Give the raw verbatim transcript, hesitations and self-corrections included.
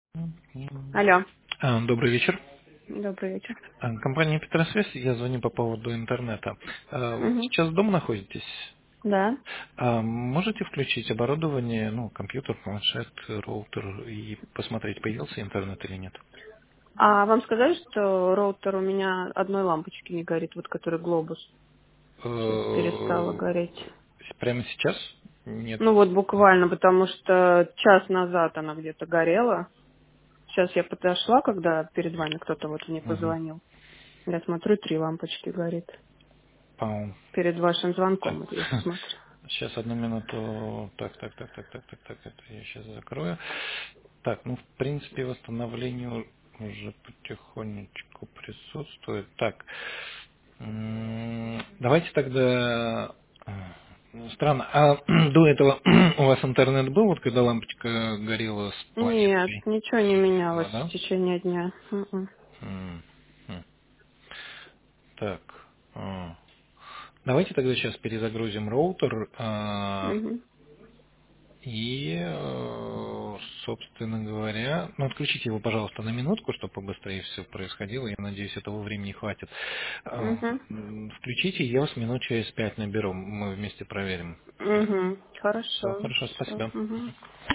Алло, А, Добрый вечер. добрый вечер. А, Компания Петросвязь, я звоню по поводу интернета. А, Вы Угу. сейчас дома находитесь? Да. А, Можете включить оборудование, ну, компьютер, планшет, роутер и посмотреть, появился интернет или нет? А вам сказали, что роутер у меня одной лампочки не горит, вот который глобус. Сейчас перестала Э, гореть. Прямо сейчас? Нет. Ну вот буквально, потому что час назад она где-то горела. Сейчас я подошла, когда перед вами кто-то вот мне Мгм. позвонил. Я смотрю, три лампочки горит. Пау. Перед вашим Так. звонком, вот я смотрю. Сейчас одну минуту. Так, так, так, так, так, так, так, это я сейчас закрою. Так, ну, в принципе, восстановление уже потихонечку присутствует. Так, м, давайте тогда... э, ну, Странно, а до этого у вас интернет был, вот когда лампочка горела с Нет, планеткой? ничего не менялось Светила, в да? течение дня. М-м. М, м. Так, а. давайте тогда сейчас перезагрузим роутер. а, Мгм. И, э, собственно говоря, ну, отключите его, пожалуйста, на минутку, чтобы побыстрее все происходило. Я надеюсь, этого времени хватит. Э, Мгм. м, Включите, я вас минут через пять наберу, мы вместе проверим. Угу. Все, Хорошо. хорошо, Все. спасибо. Угу.